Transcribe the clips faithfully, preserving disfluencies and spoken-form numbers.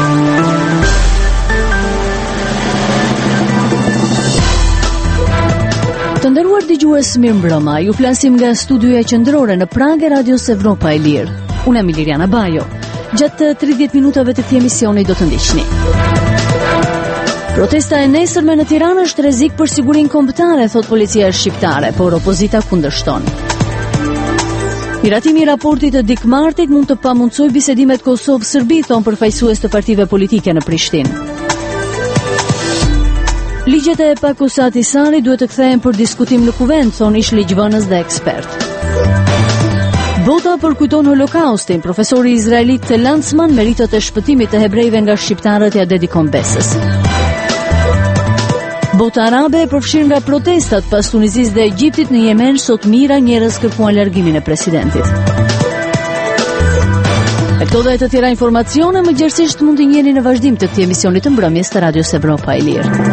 Të nderuar dëgjues, mirëmbrëma. Ju flasim nga studioja qendrore në Prag e Radios Evropa e Lirë. Unë jam Liriana Bajo. Gjatë tridhjetë minutave të këtij emisioni do të ndiqni. Protesta e nesërme në Tiranë është rrezik për sigurinë kombëtare, thot policia shqiptare, por opozita kundërshton. Miratimi i raportit të Dik Martit mund të pamundsojë bisedimet Kosovë-Serbi, thon përfaqësues të partive politike në Prishtinë. Ligjet e Pakusati Sari duhet të kthehen për diskutim në kuvent, thon ish ligjvënës dhe ekspert. Bota përkujton Holokaustin, profesori izraelit të Landsman meritët e shpëtimit të hebrejve nga shqiptarët ja dedikon besës. Bota arabe e përfshirë nga protestat pas Tunizisë dhe Egjiptit në Yemen, sot mira njerëz kërkuan largimin e presidentit. Me këto dhe të tjera informacione, më gjerësisht mund të njeni në vazhdim të këtij emisioni të mbrëmjes të Radios Evropa e Lirë.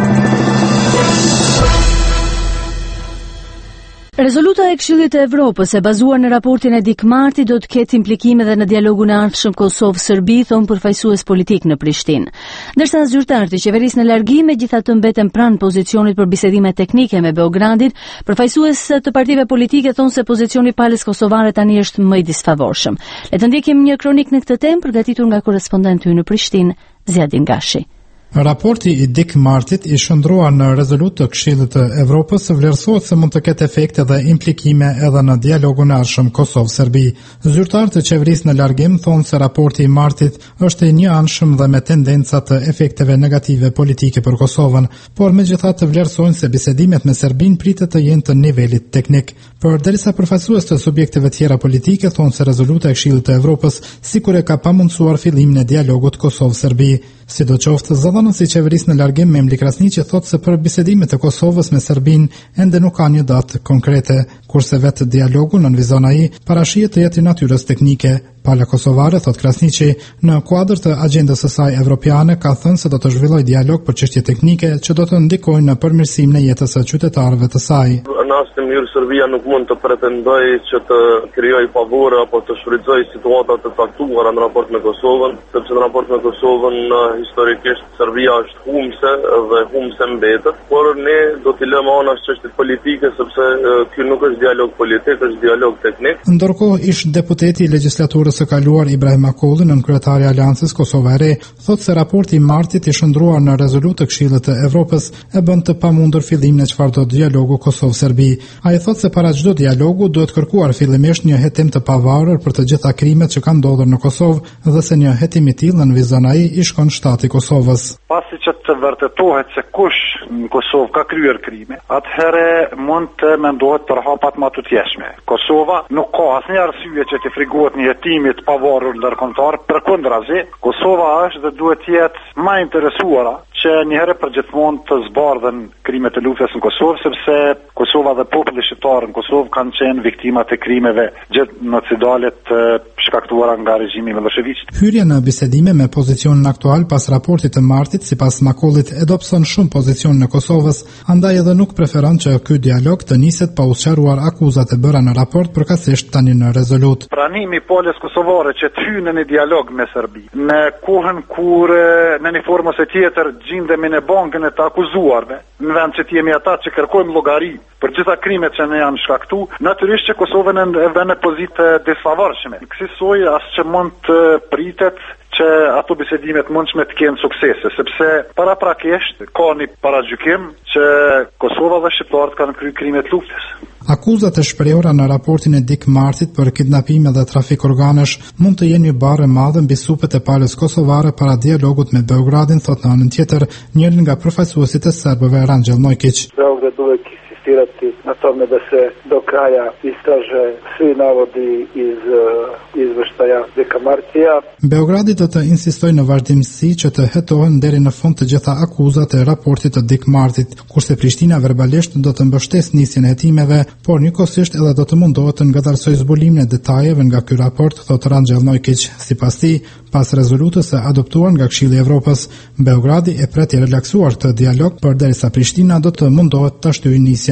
Rezoluta e Këshillit të Evropës e bazuar në raportin e Dik Marti do të ketë implikime edhe në dialogun e ardhshëm Kosovë-Serbi, thon përfaqësues politik në Prishtinë. Ndërsa zyrtarët e qeverisë në largim megjithatë mbeten pranë pozicionit për bisedime teknike me Beogradin, përfaqësues të partive politike thonë se pozicioni palës kosovare tani është më i disfavorshëm. Le të ndjekim një kronik në këtë temë përgatitur nga korrespondenti ynë në Prishtinë, Ziadin Gashi. Raporti i Dik Martit i shndruar në rezolutë të Këshillit të Evropës vlerësohet se mund të ketë efekte dhe implikime edhe në dialogun e ardhshëm Kosovë-Serbi. Zyrtarët e qeverisë në largim thonë se raporti i Martit është i njëanshëm dhe me tendenca të efekteve negative politike për Kosovën, por megjithatë vlerësojnë se bisedimet me Serbinë pritet të jenë të nivelit teknik. Përderisa përfaqësues të subjekteve tjera politike thonë se rezoluta e Këshillit të Evropës sikur e ka pamundsuar fillimin e dialogut Kosovë-Serbi. Sidoqoftë, zëdhënës i qeverisë në largim Memli Krasniqi thotë se për bisedimet e Kosovës me Serbinë ende nuk ka një datë konkrete, kurse vetë dialogu nënvizon ai parashihet të jetë i natyrës teknike. Pala kosovare, thot Krasniqi, në kuadër të agjendës së saj evropiane ka thënë se do të zhvillojë dialog për çështje teknike që do të ndikojnë në përmirësimin e jetës së qytetarëve të saj. Në asnjë mënyrë Serbia nuk mund të pretendojë që të krijojë favore apo të shfrytëzojë situata të caktuara në raport me Kosovën, sepse në raport me Kosovën historikisht Serbia është humse dhe humse mbetet, por ne do t'i lëmë anash çështjet politike sepse ky nuk është dialog politik, është dialog teknik. Ndërkohë ish deputeti i legjislaturës së kaluar Ibrahim Akolli, nënkryetari i Aleancës Kosova e Re, thotë se raporti i Martit i shndruar në rezolutë të Këshillit të Evropës e bën të pamundur fillimin e çfarëdo dialogu Kosovë-Serbi. Ai thotë se para çdo dialogu duhet kërkuar fillimisht një hetim të pavarur për të gjitha krimet që kanë ndodhur në Kosovë dhe se një hetim i tillë nënvizon ai i shkon shtati Kosovës. Pasi që të vërtetohet se kush në Kosovë ka kryer krime, atëherë mund të mendohet për hapat më të tjeshme. Kosova nuk ka asnjë arsye që të frigohet një hetimit pavarur ndërkombëtar, përkundrazi, Kosova është dhe duhet të jetë më interesuara që një herë për gjithmonë të zbardhen krimet e luftës në Kosovë, sepse Kosova dhe populli shqiptar në Kosovë kanë qenë viktimat e krimeve gjenocidale të shkaktuara nga regjimi Miloševićit. Hyrja në bisedime me pozicionin aktual pas raportit të Martit, sipas Makollit, e dobëson shumë pozicionin e Kosovës, andaj edhe nuk preferon që ky dialog të niset pa u sqaruar akuzat e bëra në raport përkatësisht tani në rezolutë. Pranimi i palës kosovare që të hyjë në një dialog me Serbi, në kohën kur në një formë ose tjetër gjindemi në bankën e të akuzuarve, në vend që t'jemi ata që kërkojmë llogari për gjitha krimet që ne janë shkaktu, natyrisht që Kosovën e vën në pozitë disfavorshme. Kësaj as që mund të pritet që ato bisedimet mundshme të kenë suksese, sepse paraprakisht ka një paragjykim që Kosova dhe shqiptarët kanë kryer krime të luftës. Akuzat e shprehura në raportin e Dik Martit për kidnapime dhe trafik organesh mund të jenë një barë e madhe mbi supet e palës kosovare para dialogut me Beogradin, thot në anën tjetër njëri nga përfaqësuesit e serbëve, Ranxhel Mojkić. Beograd uvek insistirati na tome da se do kraja istraže svi navodi iz izveštaja Dika Martija. Beogradi do të insistojë në vazhdimsi që të hetohen deri në fund të gjitha akuzat e raportit të Dik Martit, kurse Prishtina verbalisht do të mbështesë nisjen e hetimeve, por njëkohësisht edhe do të mundohet të ngatërsojë zbulimin e detajeve nga ky raport, thot Ranxhel Mojkić. Sipas tij, pas rezolutës së adoptuar nga Këshilli i Evropës, Beogradi e pret të relaksuar këtë dialog, përderisa Prishtina do të mundohet ta shtyjë nisjen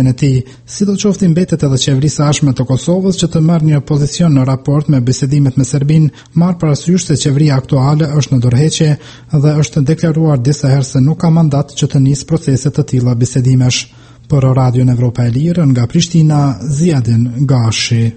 përgjegjësien e tij. Sidoqoftë mbetet edhe qeverisja e ardhshme të Kosovës që të marrë një pozicion në raport me bisedimet me Serbinë, marr parasysh se qeveria aktuale është në dorëheqje dhe është deklaruar disa herë se nuk ka mandat që të nisë procese të tilla bisedimesh. Për Radion Evropa e Lirë nga Prishtina, Ziadin Gashi.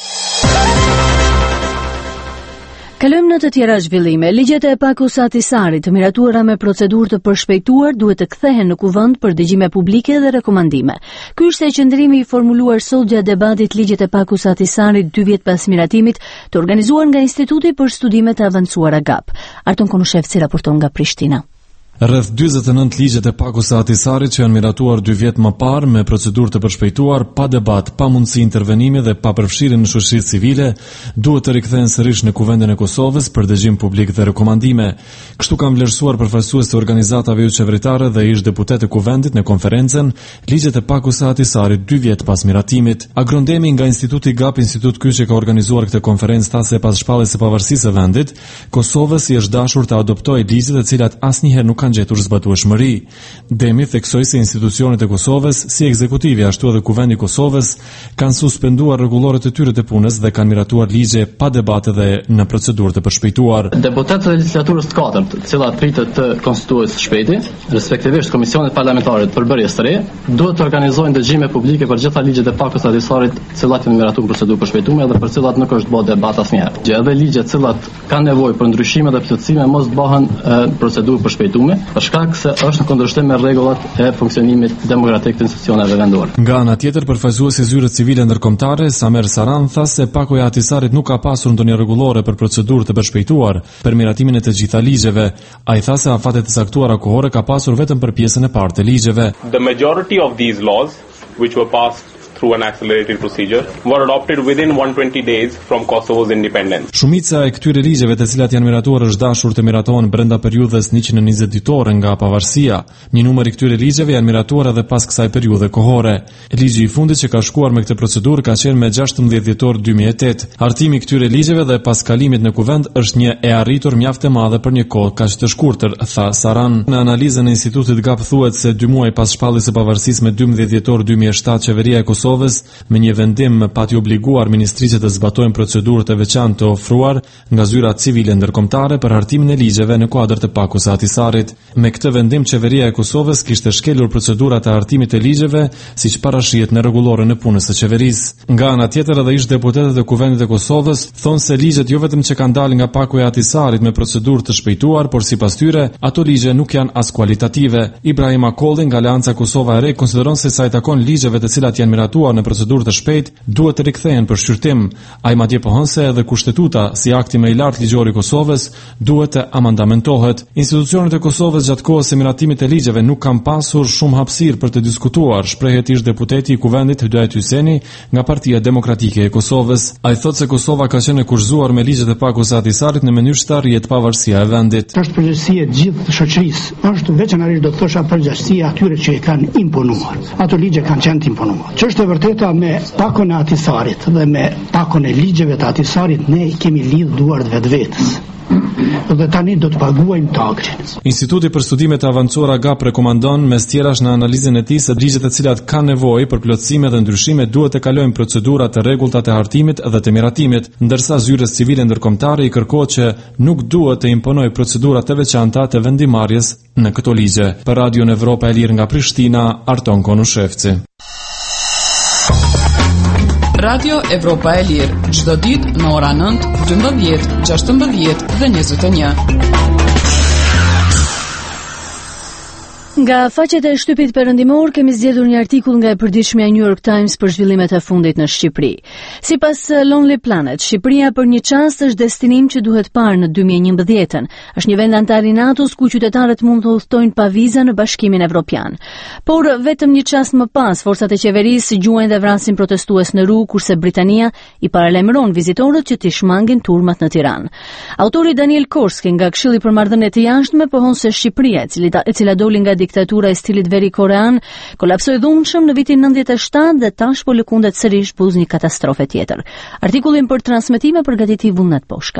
Kalojmë në të tjera zhvillime. Ligjet e Pakos Ahtisarit, të miratuara me procedurë të përshpejtuar, duhet të kthehen në kuvend për dëgjime publike dhe rekomandime. Ky ishte qëndrimi i formuluar sot gjatë debatit Ligjet e Pakos Ahtisarit dy vjet pas miratimit, të organizuar nga Instituti për Studime të Avancuara G A P. Arton Konushevci raporton nga Prishtina. Rreth dyzet e nëntë ligjet e Pakos Ahtisarit që janë miratuar dy vjet më parë me procedurë të përshpejtuar, pa debat, pa mundësi intervenimi dhe pa përfshirje në shoqërinë civile, duhet të rikthehen sërish në Kuvendin e Kosovës për dëgjim publik dhe rekomandime. Kështu kanë vlerësuar përfaqësues të organizatave jo qeveritare dhe ish deputet e Kuvendit në konferencën Ligjet e Pakos Ahtisarit dy vjet pas miratimit. Agrondemi nga Instituti G A P, institut ky që ka organizuar këtë konferencë tha se pas shpalljes së pavarësisë së vendit, Kosovës i është dashur të adoptojë ligje të cilat asnjëherë nuk kanë gjetur zbatueshmëri. Demi theksoi se institucionet e Kosovës, si ekzekutivi ashtu edhe Kuvendi i Kosovës, kanë suspenduar rregulloret e tyre të punës dhe kanë miratuar ligje pa debate dhe në procedurë të përshpejtuar. Deputetët e legjislaturës të katërt, të cilat pritet të konstituohen së shpejti, respektivisht komisionet parlamentare të përbërjes së re, duhet të organizojnë dëgjime publike për gjitha ligjet e Pakos Ahtisarit, të cilat janë miratuar në procedurë përshpejtuar dhe për cilat nuk është bërë debat asnjëherë. Gjë edhe ligjet të cilat kanë nevojë për ndryshime dhe plotësime mos bëhen procedurë përshpejtuar, për shkak se është në kundërshtim me rregullat e funksionimit demokratik të institucioneve vendore. Nga ana tjetër, përfaqësuesi i zyrës civile ndërkombëtare Samer Saran tha se Pakoja e Ahtisarit nuk ka pasur ndonjë rregullore për procedurë të përshpejtuar për miratimin e të gjitha ligjeve. Ai tha se afatet e caktuara kohore ka pasur vetëm për pjesën e parë të ligjeve. The majority of these laws which were passed through an accelerated procedure were adopted within one hundred twenty days from Kosovo's independence. Shumica e këtyre ligjeve të cilat janë miratuar është dashur të miratohen brenda periudhës njëqind e njëzet ditore nga pavarësia. Një numër i këtyre ligjeve janë miratuar edhe pas kësaj periudhe kohore. Ligji i fundit që ka shkuar me këtë procedurë ka qenë me gjashtëmbëdhjetë dhjetor dy mijë e tetë. Hartimi i këtyre ligjeve dhe pas kalimit në kuvend është një e arritur mjaft e madhe për një kohë kaq të shkurtër, tha Saran. Në analizën e Institutit G A P thuhet se dy muaj pas shpalljes së pavarësisë me dymbëdhjetë dhjetor dy mijë e shtatë, qeveria e Kosovës me një vendim pati obliguar ministriqe të zbatojnë procedurët e veçantë të ofruar nga zyrat civile ndërkombëtare për hartimin e ligjeve në kuadër të Pakos Ahtisarit. Me këtë vendim qeveria e Kosovës kishte shkelur procedurat e hartimit të ligjeve siç parashihet në rregulloren e punës së qeverisë. Nga ana tjetër, edhe ish deputetët e Kuvendit të Kosovës thonë se ligjet jo vetëm që kanë dalë nga Pakoja e Ahtisarit me procedurë të shpejtuar, por sipas tyre ato ligje nuk janë as kualitative. Ibrahim Akolli nga Aleanca Kosova e Re konsideron se sa i takon ligjeve të cilat janë miratuar në procedurë të shpejtë duhet të rikthehen për shqyrtim. Ai madje pohon se edhe kushtetuta, si akti më i lartë ligjor i Kosovës, duhet të amandamentohet. Institucionet e Kosovës gjatë kohës së miratimit të ligjeve nuk kanë pasur shumë hapësirë për të diskutuar, shprehet ish deputeti i Kuvendit Hydayet Hyseni nga Partia Demokratike e Kosovës. Ai thotë se Kosova ka qenë e kurrëzuar me ligjet e Pakos Ahtisarit në mënyrë që të arrihet pavarësia e vendit. Është përgjegjësia e gjithë të shoqërisë. Është veçanërisht do të thosha përgjegjësia atyre që e kanë imponuar. Ato ligje kanë qenë të imponuar. Ç'është e vërteta me Pakon e Ahtisarit dhe me Pakon e ligjeve të Ahtisarit ne kemi lidh duart vetvetes. Dhe tani do të paguajmë taksin. Instituti për Studime të Avancuara G A P rekomandon mes tjerash në analizën e tij se ligjet e cilat kanë nevojë për plotësime dhe ndryshime duhet të kalojnë procedura të rregullta të hartimit dhe të miratimit, ndërsa zyrës civile ndërkombëtare i kërkohet që nuk duhet të imponojë procedura të veçanta të vendimarrjes në këto ligje. Për Radion Evropa e Lirë nga Prishtina, Arton Konushevci. Radio Evropa e Lirë, çdo ditë në ora nëntë, dymbëdhjetë, gjashtëmbëdhjetë dhe njëzet e një. Nga faqet e shtypit perëndimor kemi zgjedhur një artikull nga e përditshmja New York Times për zhvillimet e fundit në Shqipëri. Sipas Lonely Planet, Shqipëria për një çast është destinim që duhet parë në dy mijë e njëmbëdhjetë. Është një vend antar i NATO-s ku qytetarët mund të udhtojnë pa vizë në Bashkimin Evropian. Por vetëm një çast më pas, forcat e qeverisë gjuajnë dhe vrasin protestues në rrugë, kurse Britania i paralajmëron vizitorët që t'i shmangin turmat në Tiranë. Autori Daniel Korski nga Këshilli për Marrëdhëniet e Jashtme pohon se Shqipëria, e cila doli nga diktatura e stilit veri korean, kolapsoi dhunshëm në vitin nëntëdhjetë e shtatë dhe tash po lëkundet sërish buz një katastrofe tjetër. Artikullin për transmetime përgatiti Vullnet Poshka.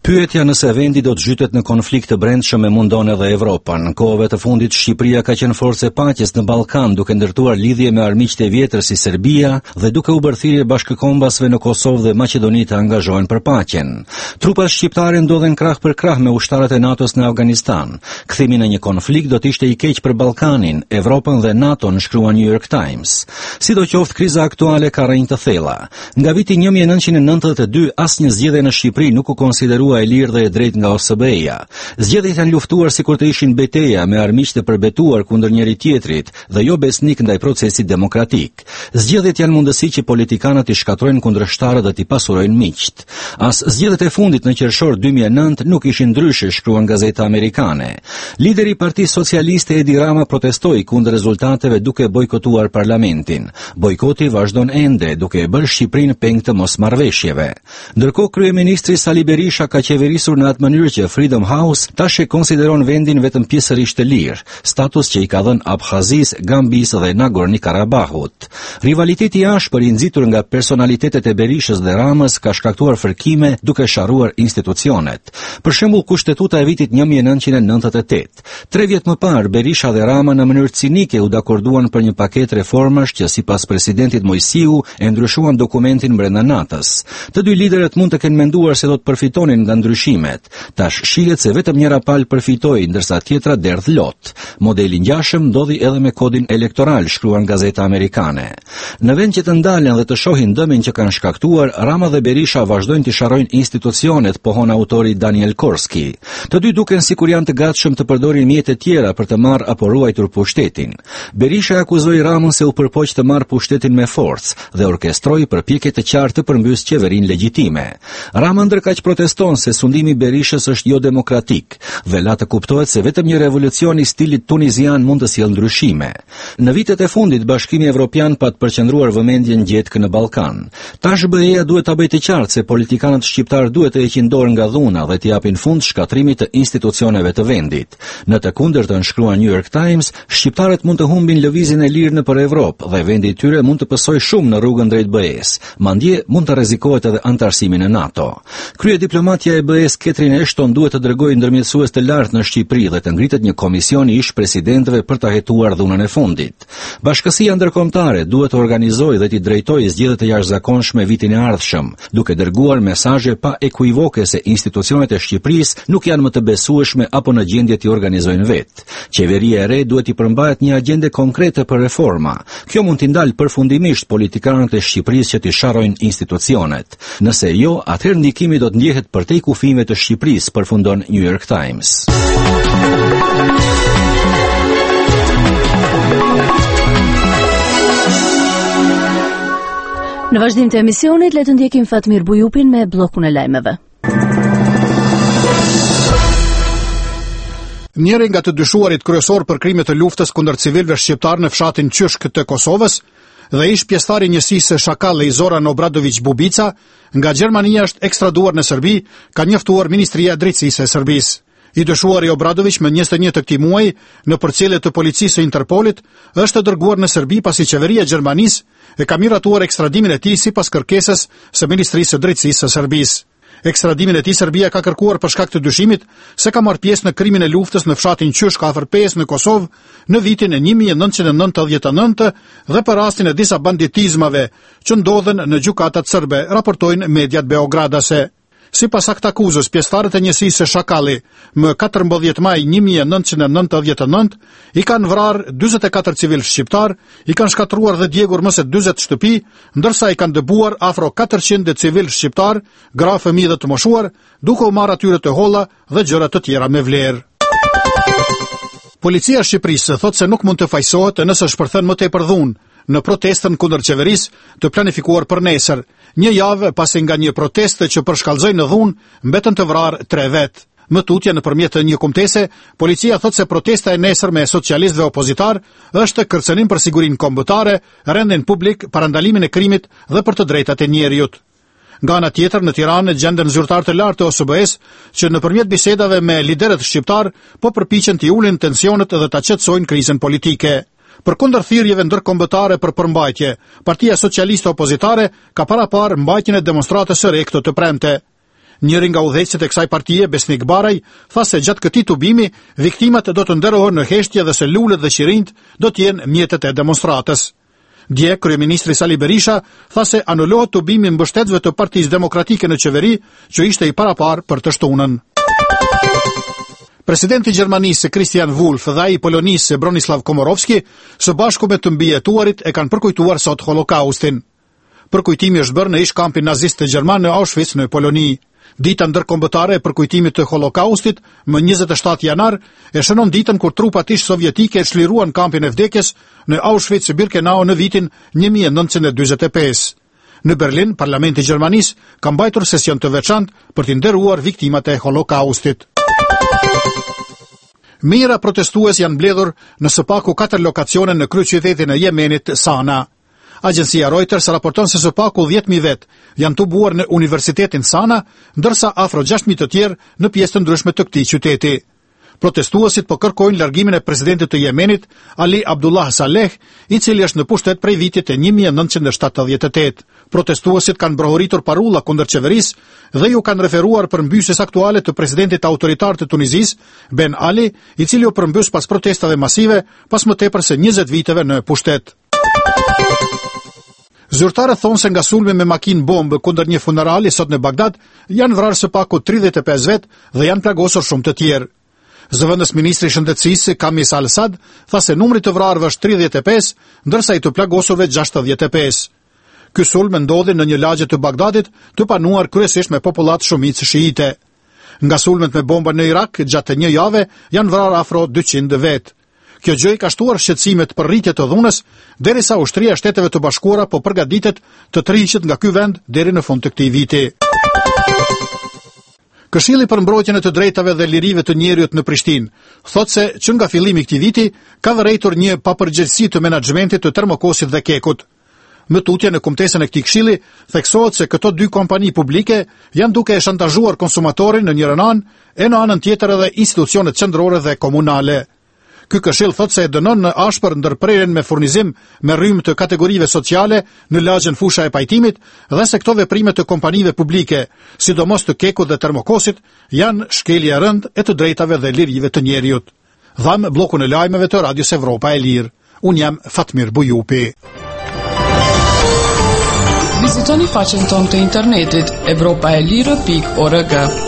Pyetja nëse vendi do të zhytet në konflikt të brendshëm e mundon edhe Evropën. Në kohëve të fundit Shqipëria ka qenë forcë e paqes në Ballkan, duke ndërtuar lidhje me armiqtë e vjetër si Serbia dhe duke u bërë thirrje bashkëkombësve në Kosovë dhe Maqedoni të angazhohen për paqen. Trupat shqiptare ndodhen krah për krah me ushtarët e NATO-s në Afganistan. Kthimi në një konflikt do të ishte i keq për Ballkanin, Evropën dhe NATO-n, shkrua New York Times. Sidoqoftë, kriza aktuale ka rrënjë të thella. Nga viti një mijë e nëntëqind e nëntëdhjetë e dy asnjë zgjedhje në Shqipëri nuk u konsiderua e lirë dhe e drejtë nga O S B E-ja. Zgjedhjet janë luftuar sikur të ishin betejë me armiq të përbetuar kundër njëri tjetrit dhe jo besnik ndaj procesit demokratik. Zgjedhjet janë mundësi që politikanët i shkatrojnë kundërshtarët dhe t'i pasurojnë miqt. As zgjedhjet e fundit në qershor dy mijë e nëntë nuk ishin ndryshe, shkruan gazeta amerikane. Lideri i Partisë Socialiste Edi Rama protestoi kundër rezultateve duke bojkotuar parlamentin. Bojkoti vazhdon ende, duke e bërë Shqipërinë peng të mosmarrveshjeve. Ndërkohë kryeministri Sali Berisha ka qeverisur në atë mënyrë që Freedom House tash e konsideron vendin vetëm pjesërisht të lirë, status që i ka dhënë Abkhazis, Gambis dhe Nagorno-Karabahut. Rivaliteti i ashpër i nxitur nga personalitetet e Berishës dhe Ramës ka shkaktuar fërkime duke sharruar institucionet. Për shembull, kushtetuta e vitit një mijë e nëntëqind e nëntëdhjetë e tetë. Tre vjet më parë, Berisha dhe Rama në mënyrë cinike u dakorduan për një paketë reformash që sipas presidentit Mojsiu e ndryshuan dokumentin brenda natës. Të dy liderët mund të kenë menduar se do të përfitonin nga ndryshimet. Tash shihet se vetëm njëra palë përfitoi, ndërsa tjetra derdh lot. Modeli ngjashëm ndodhi edhe me kodin elektoral, shkruan gazeta amerikane. Në vend që të ndalen dhe të shohin dëmin që kanë shkaktuar, Rama dhe Berisha vazhdojnë të sharrojnë institucionet, pohon autori Daniel Korski. Të dy duken sikur janë të gatshëm të përdorin mjete tjera për të marrë apo ruajtur pushtetin. Berisha akuzoi Ramën se u përpoq të marrë pushtetin me forcë dhe orkestroi përpjekje të qartë të përmbys qeverinë legjitime. Rama ndërkaq proteston se sundimi i Berishës është jo demokratik dhe la të kuptohet se vetëm një revolucion i stilit tunizian mund të sjellë ndryshime. Në vitet e fundit Bashkimi Evropian pa të përqendruar vëmendjen gjetk në Ballkan. Tash B E-ja duhet ta bëjë të qartë se politikanët shqiptar duhet të heqin dorë nga dhuna dhe të japin fund shkatrimit të institucioneve të vendit. Në të kundërtën, shkruan New York Times, shqiptarët mund të humbin lëvizjen e lirë nëpër Evropë dhe vendi i tyre mund të pësojë shumë në rrugën drejt B E-s. Mandje mund të rrezikohet edhe antarësimi në NATO. Krye diplomatja e B E-s Catherine Ashton duhet të dërgojë ndërmjetësues të lartë në Shqipëri dhe të ngritet një komision i ish presidentëve për ta hetuar dhunën e fundit. Bashkësia ndërkombëtare duhet të organizojë dhe të drejtojë zgjedhjet e jashtëzakonshme vitin e ardhshëm, duke dërguar mesazhe pa ekuivoke se institucionet e Shqipërisë nuk janë më të besueshme apo në gjendje të organizojnë vetë. Qeveria e re duhet i përmbahet një agjende konkrete për reforma. Kjo mund t'i ndalë përfundimisht politikanët e Shqipërisë që t'i sharrojnë institucionet. Nëse jo, atëherë ndikimi do të ndjehet përtej kufijve të Shqipërisë, përfundon New York Times. Në vazhdim të emisionit, le të ndjekim Fatmir Bujupin me bllokun e lajmeve. Njëri nga të dyshuarit kryesor për krimet e luftës kundër civilëve shqiptar në fshatin Qyshk të Kosovës dhe ish pjesëtar i njësisë Shakalle i Zoran Obradović Bubica, nga Gjermania është ekstraduar në Serbi, ka njoftuar Ministria e Drejtësisë e Serbisë. I dyshuari Obradović me njëzet e një të këtij muaji në përcjellje të policisë së Interpolit është dërguar në Serbi pasi qeveria e Gjermanisë e ka miratuar ekstradimin e tij sipas kërkesës së Ministrisë së Drejtësisë së Serbisë. Ekstradimin e tij Serbia ka kërkuar për shkak të dyshimit se ka marrë pjesë në krimin e luftës në fshatin Qyshk afër Pejës në Kosovë në vitin e një mijë e nëntëqind e nëntëdhjetë e nëntë dhe për rastin e disa banditizmave që ndodhen në gjykatat serbe, raportojnë mediat beogradase. Sipas aktakuzës, pjesëtarët e njësisë së Shakalli më katërmbëdhjetë maj një mijë e nëntëqind e nëntëdhjetë e nëntë i kanë vrarë dyzet e katër civil shqiptar, i kanë shkatruar dhe djegur më se dyzet shtëpi, ndërsa i kanë dëbuar afro katërqind civil shqiptar, gra, fëmijë dhe të moshuar, duke u marrë atyre të holla dhe gjëra të tjera me vlerë. Policia e Shqipërisë thotë se nuk mund të fajsohet nëse shpërthen më tepër dhunë në protestën kundër qeverisë të planifikuar për nesër, një javë pasi nga një protestë që përshkallëzoi në dhunë mbetën të vrarë tre vet. Më tutje nëpërmjet një kumtese, policia thotë se protesta e nesërme e socialistëve opozitar është kërcënim për sigurinë kombëtare, rendin publik, parandalimin e krimit dhe për të drejtat e njerëzit. Nga ana tjetër, në Tiranë gjenden zyrtar të lartë të O S B E-s që nëpërmjet bisedave me liderët shqiptar po përpiqen të ulin tensionet dhe ta qetësojnë krizën politike. Përkundër thirrjeve ndërkombëtare për përmbajtje, Partia Socialiste Opozitare ka parapar mbajtjen e demonstratës së re këto të premte. Njëri nga udhëheqësit e kësaj partie, Besnik Baraj, tha se gjatë këtij tubimi, viktimat do të nderohen në heshtje dhe se lulet dhe qirinjt do të jenë mjetet e demonstratës. Dje, kryeministri Sali Berisha tha se anulohet tubimi mbështetësve të Partisë Demokratike në qeveri, që ishte i parapar për të shtunën. Presidenti i Gjermanisë Christian Wulff dhe ai i Polonisë Bronislaw Komorowski, së bashku me të mbijetuarit, e kanë përkujtuar sot Holokaustin. Përkujtimi është bërë në ish kampin nazist të Gjerman në Auschwitz në Poloni. Dita ndërkombëtare e përkujtimit të Holokaustit, më njëzet e shtatë janar, e shënon ditën kur trupat ish sovjetike e çliruan kampin e vdekjes në Auschwitz-Birkenau në vitin një mijë e nëntëqind e dyzet e pesë. Në Berlin, Parlamenti i Gjermanisë ka mbajtur sesion të veçantë për të nderuar viktimat e Holokaustit. Mijëra protestues janë mbledhur në së paku katër lokacione në kryeqytetin e Yemenit, Sana. Agjencia Reuters raporton se së paku dhjetë mijë vet janë tubuar në Universitetin Sana, ndërsa afro gjashtë mijë të tjerë në pjesë të ndryshme të këtij qyteti. Protestuesit po kërkojnë largimin e presidentit të Yemenit, Ali Abdullah Saleh, i cili është në pushtet prej vitit e një mijë e nëntëqind e shtatëdhjetë e tetë. Protestuesit kanë brohuritur parulla kundër qeverisë dhe ju kanë referuar për mbysjes aktuale të presidentit autoritar të Tunizisë, Ben Ali, i cili u përmbys pas protestave masive pas më tepër se njëzet viteve në pushtet. Zyrtarët thonë se nga sulmi me makinë bombë kundër një funerali sot në Bagdad janë vrarë së paku tridhjetë e pesë vet dhe janë plagosur shumë të tjerë. Zëvendës ministri i shëndetësisë Kamis Al-Sad tha se numri të vrarëve është tridhjetë e pesë, ndërsa i të plagosurve gjashtëdhjetë e pesë. Ky sulm ndodhi në një lagje të Bagdadit, të panuar kryesisht me popullat shumicë shiite. Nga sulmet me bomba në Irak gjatë një jave janë vrarë afro dyqind vet. Kjo gjë i ka shtuar shqetësimet për rritje të dhunës, derisa ushtria e Shteteve të Bashkuara po përgatitet të tërhiqet nga ky vend deri në fund të këtij viti. Këshilli për mbrojtjen e të drejtave dhe lirive të njerëzit në Prishtinë thotë se që nga fillimi i këtij viti ka vërejtur një papërgjegjësi të menaxhmentit të Termokosit dhe Kekut. Më tutje në kumtesën e këtij këshilli theksohet se këto dy kompani publike janë duke e shantazhuar konsumatorin në njërin anë e në anën tjetër edhe institucionet qendrore dhe komunale. Ky këshill thotë se e dënon në ashpër ndërprerjen me furnizim me rrymë të kategorive sociale në lagjen fusha e pajtimit dhe se këto veprime të kompanive publike, sidomos të Kekut dhe Termokosit, janë shkelje e rëndë e të drejtave dhe lirive të njerëzit. Dham bllokun e lajmeve të Radios Evropa e Lirë. Unë jam Fatmir Bujupi. Vizitoni faqen tonë të internetit evropa e lirë pikë org.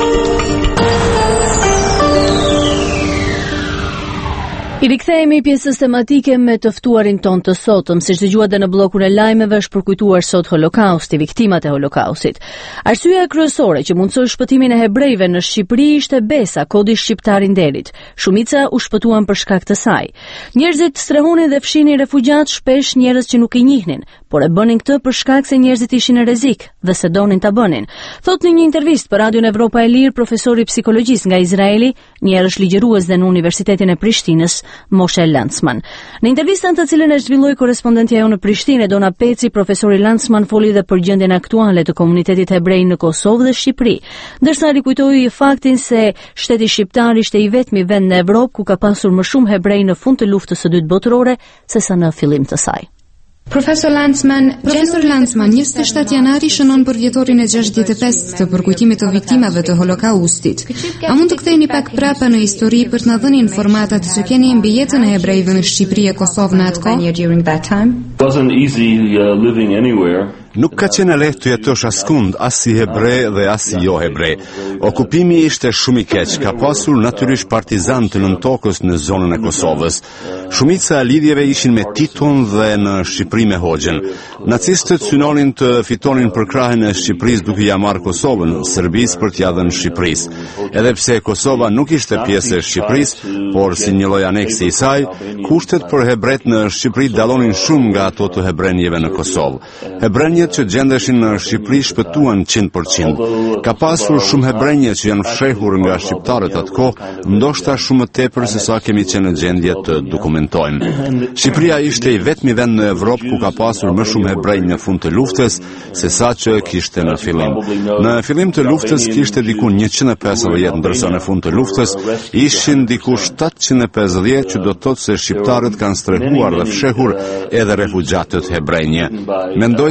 I rikthehemi pjesës tematike me të ftuarin ton të sotëm, siç dëgjuat në bllokun e lajmeve është përkujtuar sot Holokausti, viktimat e Holokaustit. Arsyeja kryesore që mundsoi shpëtimin e hebrejve në Shqipëri ishte besa, kodi shqiptar i nderit. Shumica u shpëtuan për shkak të saj. Njerëzit strehonin dhe fshinin refugjat, shpesh njerëz që nuk i njihnin, por e bënin këtë për shkak se njerëzit ishin në rrezik dhe se donin ta bënin. Thot në një intervistë për Radion Evropa e Lirë profesori psikologjist nga Izraeli, një herësh ligjërues dhe në Universitetin e Prishtinës, Moshe Landsman. Në intervistën të cilën e zhvilloi korrespondentja jonë në Prishtinë, Dona Peci, profesori Landsman foli dhe për gjendjen aktuale të komunitetit hebrej në Kosovë dhe Shqipëri, ndërsa rikujtoi faktin se shteti shqiptar ishte i vetmi vend në Evropë ku ka pasur më shumë hebrej në fund të luftës së dytë botërore sesa në fillim të saj. Profesor Landsman, Profesor Landsman, njëzet e shtatë janari shënon për vjetorin e gjashtëdhjetë e pesë të përkujtimit të viktimave të Holokaustit. A mund të ktheheni pak prapa në histori për të na dhënë informatat që keni mbi jetën e hebrejve në Shqipëri e Kosovë në atë kohë? Wasn't easy uh, living anywhere. Nuk ka qenë lehtë të jetosh askund, as si hebre dhe as si jo hebre. Okupimi ishte shumë i keq, ka pasur natyrisht partizan të nën tokës në zonën e Kosovës. Shumica e lidhjeve ishin me Titon dhe në Shqipëri me Hoxhën. Nacistët synonin të fitonin përkrahjen e Shqipërisë duke ja marrë Kosovën Serbisë për t'ia dhënë Shqipërisë. Edhe pse Kosova nuk ishte pjesë e Shqipërisë, por si një lloj aneksi i saj, kushtet për hebret në Shqipëri dallonin shumë nga ato të hebrenjeve në Kosovë. Hebrenjët që gjendeshin në Shqipëri shpëtuan njëqind përqind. Ka pasur shumë hebrenje që janë fshehur nga shqiptarët atë kohë, ndoshta shumë më tepër se sa kemi qenë në gjendje të dokumentojmë. Shqipëria ishte i vetmi vend në Evropë ku ka pasur më shumë hebrej në fund të luftës se sa që kishte në fillim. Në fillim të luftës kishte diku njëqind e pesëdhjetë, ndërsa në fund të luftës ishin diku shtatëqind e pesëdhjetë, që do të thotë se shqiptarët kanë strehuar dhe fshehur edhe refugjatët hebrejnë. Mendoj se dalli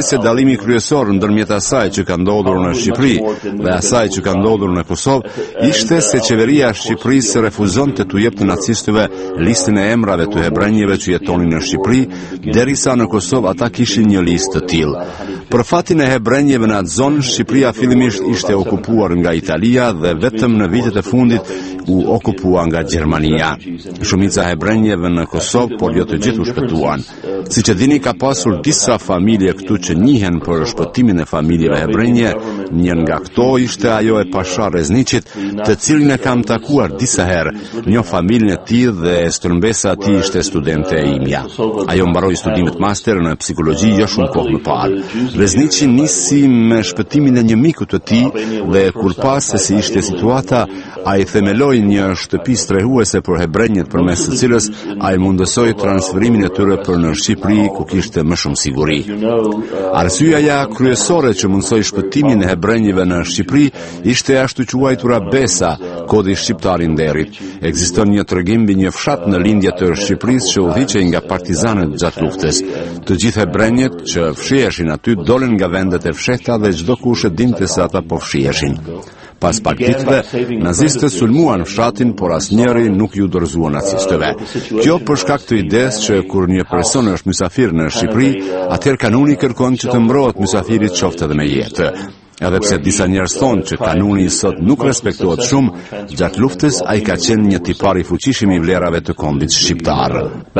ndryshimi kryesor ndërmjet asaj që ka ndodhur në Shqipëri dhe asaj që ka ndodhur në Kosovë ishte se qeveria e Shqipërisë refuzonte t'u jepte nacistëve listën e emrave të hebrenjeve që jetonin në Shqipëri, derisa në Kosovë ata kishin një listë të tillë. Për fatin e hebrenjeve në atë zonë, Shqipëria fillimisht ishte okupuar nga Italia dhe vetëm në vitet e fundit u okupua nga Gjermania. Shumica e hebrenjeve në Kosovë, por jo të gjithë u shpëtuan. Siç e dini, ka pasur disa familje këtu që njihen për shpëtimin e familjeve hebrenje. Një nga këto ishte ajo e Pasha Rezniqit, të cilin e kam takuar disa herë. Një familjen e tij dhe stërmbesa e tij ishte studente e imja. Ajo mbaroi studimet master në psikologji jo shumë kohë më parë. Rezniqi nisi me shpëtimin e një miku të tij dhe kur pas se si ishte situata, ai themeloi një shtëpi strehuese për hebrenjët përmes së cilës ai mundësoi transferimin e tyre për në Shqipëri ku kishte më shumë siguri. Arsyeja kryesore që mundsoi shpëtimin e hebrenjëve në Shqipëri ishte ashtu quajtura Besa, kodi shqiptar i nderit. Ekziston një tregim mbi një fshat në lindje të Shqipërisë që udhëhiqej nga partizanët gjatë luftës. Të gjithë hebrenjët që fshiheshin aty dolën nga vendet e fshehta dhe çdo kush e dinte se ata po fshiheshin. Pas partitëve, nazistët sulmuan fshatin, por asnjëri nuk ju dorëzua nacistëve. Kjo për shkak të idesë që kur një person është mysafir në Shqipëri, atëherë kanuni kërkon që të mbrohet mysafirit qoftë edhe me jetë. Edhe pse disa njerëz thonë që kanuni sot nuk respektohet shumë, gjatë luftës ai ka qenë një tipar i fuqishëm i vlerave të kombit shqiptar.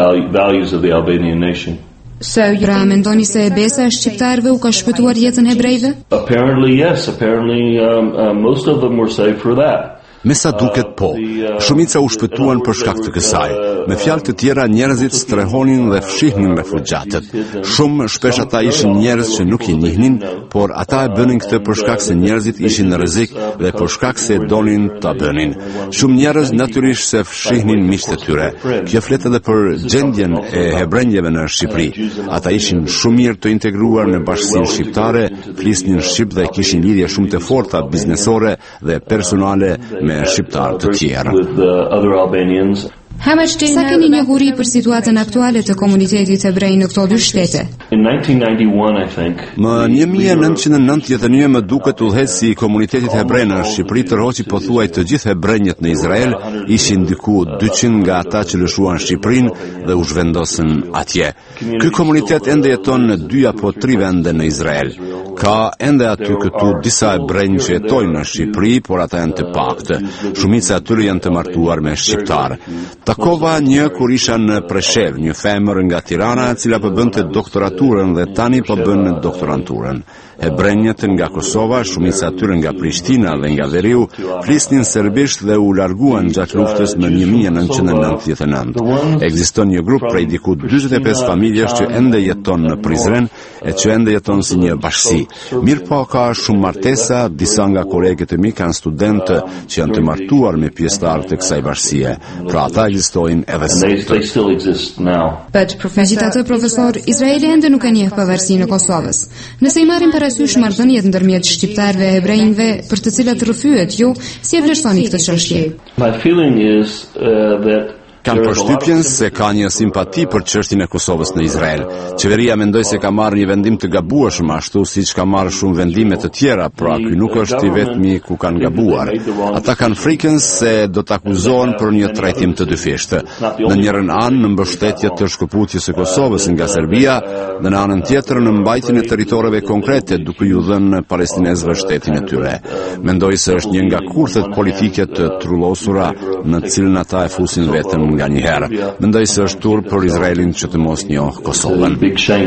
So, pra mendoni se Besa e shqiptarëve u ka shpëtuar jetën hebrejve? Apparently yes, apparently um, uh, most of them were saved for that. Me sa duket po, shumica u shpëtuan për shkak të kësaj. Me fjalë të tjera, njerëzit strehonin dhe fshihnin refugjatët. Shumë shpesh ata ishin njerëz që nuk i njihnin, por ata e bënin këtë për shkak se njerëzit ishin në rrezik dhe për shkak se donin ta bënin. Shumë njerëz natyrisht se fshihnin miqtë e tyre. Kjo flet edhe për gjendjen e hebrenjëve në Shqipëri. Ata ishin shumë mirë të integruar në bashkësinë shqiptare, flisnin shqip dhe kishin lidhje shumë të forta biznesore dhe personale me shqiptar të tjerë. Sa keni njohuri për situatën aktuale të komunitetit hebrej në këto dy shtete? Më një mijë e nëntëqind e nëntëdhjetë e një më duket udhëheci i komunitetit hebrej në Shqipëri tërhoqi pothuaj të gjithë hebrenjët në Izrael, ishin diku dyqind nga ata që lëshuan Shqipërinë dhe u zhvendosën atje. Ky komunitet ende jeton në dy apo tri vende në Izrael. Ka ende aty këtu disa hebrenj që jetojnë në Shqipëri, por ata janë të paktë. Shumica e tyre janë të martuar me shqiptar. Takova një kur isha në Preshev, një femër nga Tirana e cila po bënte doktoraturën dhe tani po bën doktoranturën. Hebrenjët nga Kosova, shumica e tyre nga Prishtina dhe nga Veriu, flisnin serbisht dhe u larguan gjatë luftës në një mijë e nëntëqind e nëntëdhjetë e nëntë. Ekziston një grup prej diku dyzet e pesë familjesh që ende jeton në Prizren e që ende jeton si një bashkësi. Mirë po ka shumë martesa, disa nga kolegët e mi kanë studentë që janë të martuar me pjesëtarë të kësaj bashkësie. Pra ata ekzistojnë edhe sot. Megjithatë, profesor, Izraeli ende nuk e njeh pavarësinë e Kosovës. Nëse i marrim parasysh marrëdhëniet ndërmjet shqiptarëve e hebrejve për të cilat rrëfyhet ju, si e vlerësoni këtë çështje? My feeling is uh, that Kam përshtypjen se ka një simpati për çështjen e Kosovës në Izrael. Qeveria mendoj se ka marrë një vendim të gabueshëm ashtu siç ka marrë shumë vendime të tjera, pra ky nuk është i vetmi ku kanë gabuar. Ata kanë frikën se do të akuzohen për një trajtim të dyfishtë. Në njërin anë në mbështetje të shkëputjes së Kosovës nga Serbia dhe në anën tjetër në mbajtjen e territoreve konkrete duke ju dhënë palestinezëve shtetin e tyre. Mendoj se është një nga kurthet politike të trullosura në të cilën ata e fusin veten nga një herë. Mendoj se është turp për Izraelin që të mos njohë Kosovën.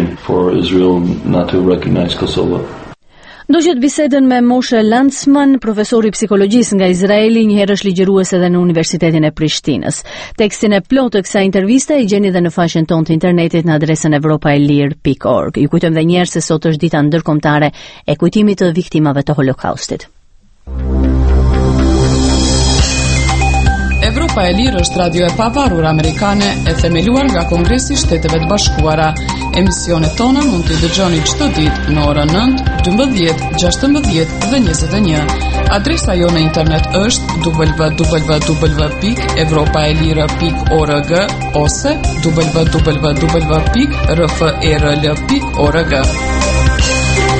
Ndoqët bisedën me Moshe Landsman, profesori psikologjisë nga Izraeli, një herë është ligjërues edhe në Universitetin e Prishtinës. Tekstin e plotë të kësaj interviste i gjeni edhe në faqen tonë të internetit në adresën evropaelir pikë org. Ju kujtojmë edhe një herë se sot është dita ndërkombëtare e kujtimit të viktimave të Holokaustit. Evropa e Lirë është radio e pavarur amerikane e themeluar nga Kongresi i Shteteve të Bashkuara. Emisionet tona mund t'i dëgjoni çdo ditë në orën nëntë, dymbëdhjetë, gjashtëmbëdhjetë dhe njëzet e një. Adresa jo në internet është w w w pikë evropaelira pikë org ose w w w pikë r f e r l pikë org.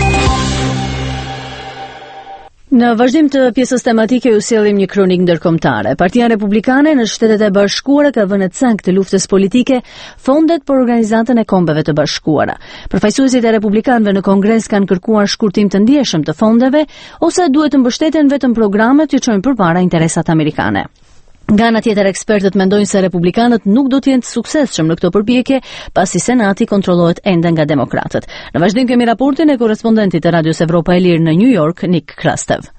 Në vazhdim të pjesës tematike ju sjellim një kronik ndërkombëtare. Partia Republikane në Shtetet e Bashkuara ka vënë cak të luftës politike fondet për Organizatën e Kombeve të Bashkuara. Përfaqësuesit e republikanëve në Kongres kanë kërkuar shkurtim të ndjeshëm të fondeve ose duhet të mbështeten vetëm programet që çojnë përpara interesat amerikane. Nga ana tjetër, ekspertët mendojnë se republikanët nuk do të jenë të suksesshëm në këtë përpjekje, pasi Senati kontrollohet ende nga demokratët. Në vazhdim kemi raportin e korrespondentit të Radios Evropa e Lirë në New York, Nick Krastev.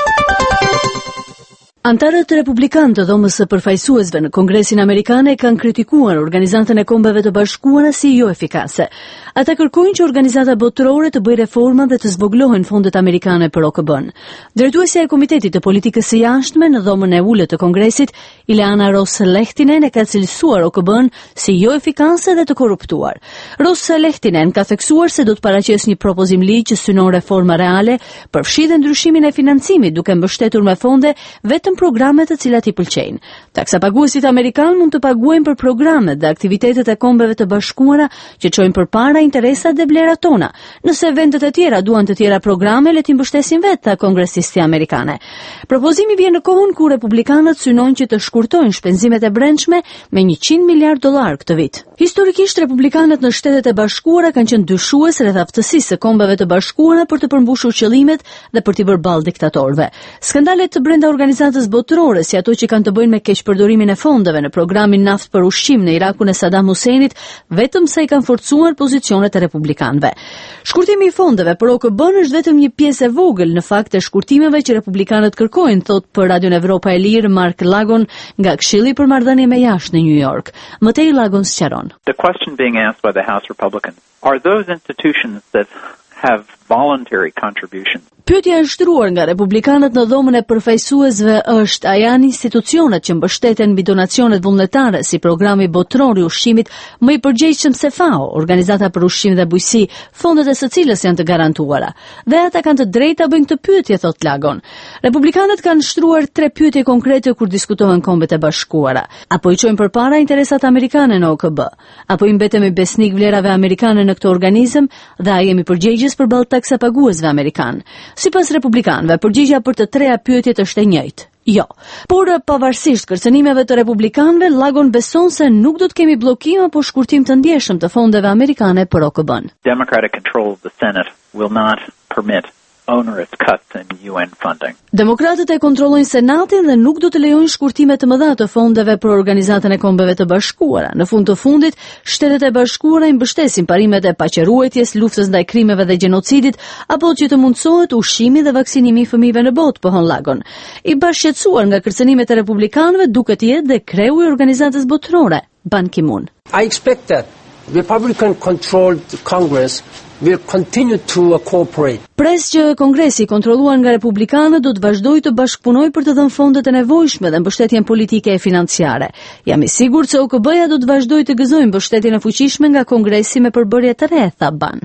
Antarët republikanë të dhomës së përfaqësuesve në Kongresin Amerikan kanë kritikuar Organizatën e Kombeve të Bashkuara si jo efikase. Ata kërkojnë që organizata botërore të bëjë reforma dhe të zvogëlohen fondet amerikane për O K B-n. Drejtuesja e Komitetit të Politikës së Jashtme në dhomën e ulët të Kongresit, Ileana Ros-Lehtinen, e ka cilësuar O K B-n si jo efikase dhe të korruptuar. Ros-Lehtinen ka theksuar se do të paraqesë një propozim ligj që synon reforma reale, përfshi dhe ndryshimin e financimit duke mbështetur me fonde vetëm programet të cilat i pëlqejnë. Taksapaguesit amerikan mund të paguajnë për programet dhe aktivitetet e Kombeve të Bashkuara që çojnë përpara interesat dhe vlerat tona. Nëse vendet e tjera duan të tjera programe, le t'i mbështesin vetë kongresistë amerikane. Propozimi vjen në kohën ku republikanët synojnë që të shkurtojnë shpenzimet e brendshme me njëqind miliard dollar këtë vit. Historikisht republikanët në Shtetet e Bashkuara kanë qenë dyshues rreth aftësisë së Kombeve të Bashkuara për të përmbushur qëllimet dhe për t'i bërë ballë diktatorëve. Skandalet të brenda organizatës botërore, si ato që kanë të bëjnë me keqpërdorimin e fondeve në programin naft për ushqim në Irakun e Saddam Husseinit, vetëm sa i kanë forcuar pozicionet e republikanëve. Shkurtimi i fondeve për O K B-n është vetëm një pjesë e vogël në fakt e shkurtimeve që republikanët kërkojnë, thot për Radion Evropa e Lirë Mark Lagon nga Këshilli për Marrëdhënie me Jashtë në New York. Mëtej Lagon sqaron. The question being asked by the House Republicans, are those institutions that have voluntary contributions? Pyetja e shtruar nga republikanët në dhomën e përfaqësuesve është: a janë institucionet që mbështeten mbi donacionet vullnetare si programi botëror i ushqimit më i përgjegjshëm se F A O, Organizata për Ushqim dhe Bujqësi, fondet e së cilës janë të garantuara? Dhe ata kanë të drejtë ta bëjnë këtë pyetje, thot Lagon. Republikanët kanë shtruar tre pyetje konkrete kur diskutohen Kombet e Bashkuara. Apo i çojnë përpara interesat amerikane në O K B? Apo i mbetemi besnik vlerave amerikane në këtë organizëm dhe a jemi përgjegjës përballë taksapaguesve amerikan? Sipas republikanëve, përgjigjja për të treja pyetjet është e njëjtë: jo. Por pavarësisht kërcënimeve të republikanëve, Lagon beson se nuk do të kemi bllokim apo shkurtim të ndjeshëm të fondeve amerikane për O K B-n. Democratic control of the Senate will not permit onerous cuts in U N funding. Demokratët e kontrollojnë Senatin dhe nuk do të lejojnë shkurtime të mëdha të fondeve për Organizatën e Kombeve të Bashkuara. Në fund të fundit, Shtetet e Bashkuara i mbështesin parimet e paqëruetjes, luftës ndaj krimeve dhe gjenocidit, apo që të mundsohet ushqimi dhe vaksinimi i fëmijëve në botë, pohon Lagon. I bashkëqetësuar nga kërcënimet e republikanëve duket jetë dhe kreu i organizatës botërore, Ban Ki-moon. I expect that Republican-controlled Congress will continue to cooperate. Pres që Kongresi kontrolluar nga republikanët do të vazhdojë të bashkëpunojë për të dhënë fondet e nevojshme dhe mbështetjen politike e financiare. Jam i sigurt se O K B-ja do të vazhdojë të gëzojë mbështetjen e fuqishme nga Kongresi me përbërje të re, tha Ban.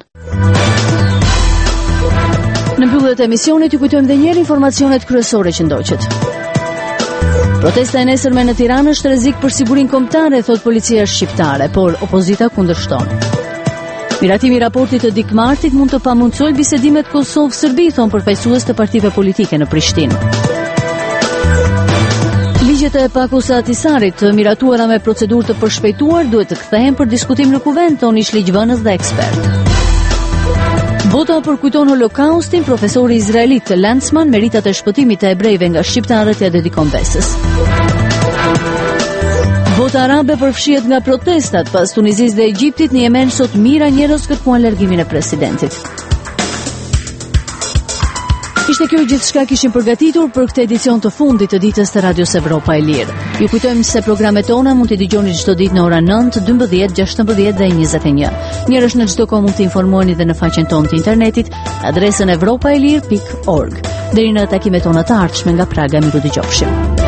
Në mbyllje të emisionit ju kujtojmë edhe një herë informacionet kryesore që ndoqët. Protesta e nesërme në Tiranë është rrezik për sigurinë kombëtare, thot policia shqiptare, por opozita kundërshton. Miratimi i raportit të Dick Martit mund të pamundsojë bisedimet Kosovë-Serbi, thon përfaqësues të partive politike në Prishtinë. Ligjet e Pakos së Atisarit, të miratuara me procedurë të përshpejtuar, duhet të kthehen për diskutim në kuvent, thon ish ligjvënës dhe ekspert. Bota përkujton Holokaustin, profesori izraelit Landsman meritat e shpëtimit të hebrejve nga shqiptarët ja dedikon besës. Bota arabe përfshihet nga protestat pas Tunizisë dhe Egjiptit. Në Yemen sot mijëra njerëz kërkuan largimin e presidentit. Ishte kjo gjithçka kishim përgatitur për këtë edicion të fundit të ditës të Radios Evropa e Lirë. Ju kujtojmë se programet tona mund t'i dëgjoni çdo ditë në orën nëntë, dymbëdhjetë, gjashtëmbëdhjetë dhe njëzet e një. Njerësh në çdo kohë mund të informoheni dhe në faqen tonë të internetit, adresën evropaelir pikë org. Deri në takimet tona të ardhshme nga Praga, miru dëgjofshim.